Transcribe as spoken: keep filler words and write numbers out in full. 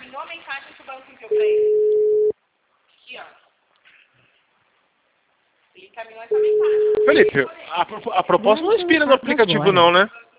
encaminhou a mensagem que o banco enviou pra ele. Aqui, ó. Ele encaminhou essa mensagem. Felipe, a, a proposta não inspira no aplicativo não, né?